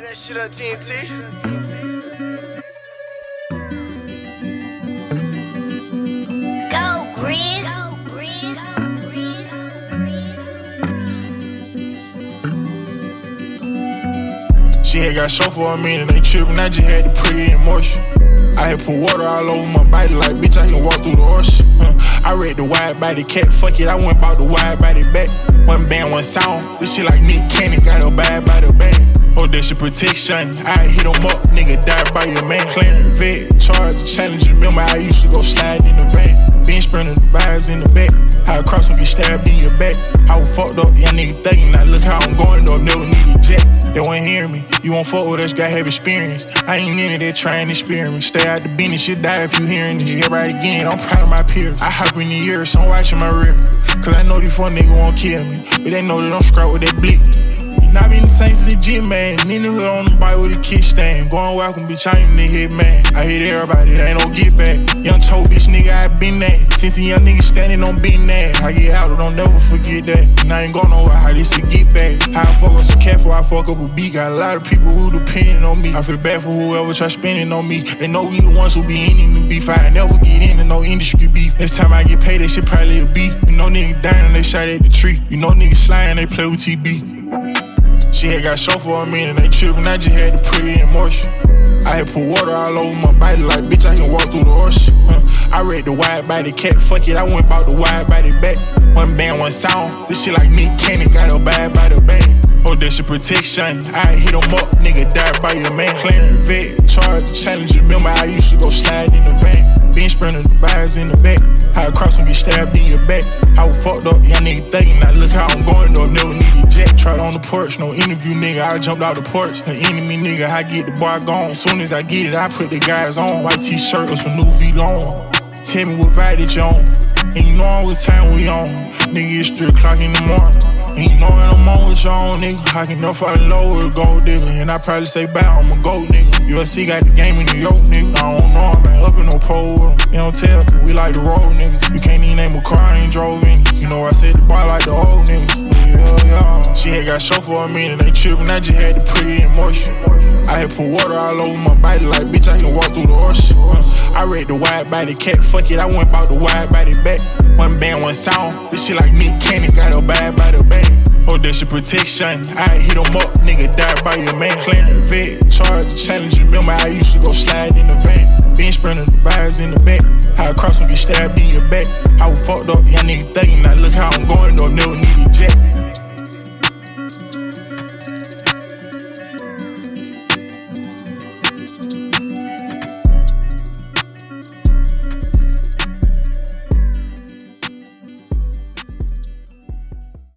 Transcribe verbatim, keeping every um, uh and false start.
that shit up, T N T. Go, Grizz. She had got show for a minute, they trippin', I just had to put it in motion. I had put water all over my body like, bitch, I can walk through the ocean. Huh. I read the wide body cat, fuck it, I went bought the wide body back. One band, one sound, this shit like Nick Cannon, got a bad by the band. Oh, that's your protection, I hit him up, nigga, die by your man. Clearing vet, charge, challenge, remember I used to go slide in the van. Been sprinting the vibes in the back, how I cross and get stabbed in your back. I was fucked up, young nigga thinking, now look how I'm going, though, never need a jet. They won't hear me, you won't fuck with us, gotta have experience. I ain't into that trying experiment. Stay out the business, you die if you hearing this. Everybody again, I'm proud of my peers. I hop in the ears, so I'm watching my rear. Cause I know these fuck niggas won't kill me, but they know they don't scrap with that blick. Not been the Saints legit, man. In the hood on the bike with a kickstand. Going welcome, bitch, I ain't the hit, man. I hit everybody, they ain't no get back. Young toe, bitch, nigga, I been that. Since the young nigga standing on being that. I get out, don't never forget that. And I ain't going nowhere, how this shit get back. How I fuck with some cat before I fuck up a beat. Got a lot of people who depending on me. I feel bad for whoever try spending on me. They know we the ones who be in the beef. I never get into no industry beef. Next time I get paid, that shit probably a beat. You know nigga dying, they shot at the tree. You know niggas sliding, they play with T B. She had got show for a minute, they trippin', I just had to put it in motion. I had put water all over my body like, bitch, I can walk through the ocean. Huh. I read the wide body cat, fuck it, I went bought the wide body back. One band, one sound, this shit like Nick Cannon, got a bad by the band. Oh, that's your protection, I hit him up, nigga, die by your man. Clearing vet, charge, challenge, remember I used to go slide in the van. Been sprinting the vibes in the back, how I cross and get stabbed in your back. I was fucked up, young nigga thinking, now look how I'm going, though, never need a jet. Tried on the porch, no interview, nigga, I jumped out the porch. An enemy, nigga, I get the boy gone. As soon as I get it, I put the guys on. White t-shirt or some new V-Long. Tell me what Vitage on, and you know what time we on. Nigga, it's three o'clock in the morning. And you know when I'm on with you on, nigga, I can never fall in love with a gold digger. And I probably say bye, I'm a gold nigga. U S C got the game in New York, nigga. I don't know, I'm up in no pole with them. You don't tell, cause we like the road niggas. You can't even name a car, I ain't drove in. You know I said the boy like the old niggas. Yeah, yeah. She had got show for a minute, they trippin', I just had to put it in motion. I had put water all over my body like, bitch, I can walk through the ocean. Uh, I read the wide body cat, fuck it, I went bought the wide body back. One band, one sound, this shit like Nick Cannon, got a bad by the band. Oh, that's your protection, I hit him up, nigga, die by your man. Clearing vet, charge, challenge, remember I used to go slide in the van. Been sprinting the vibes in the back, how I cross and get stabbed in your back. I was fucked up, young nigga thinking, now look how I'm going, though, never need a jet.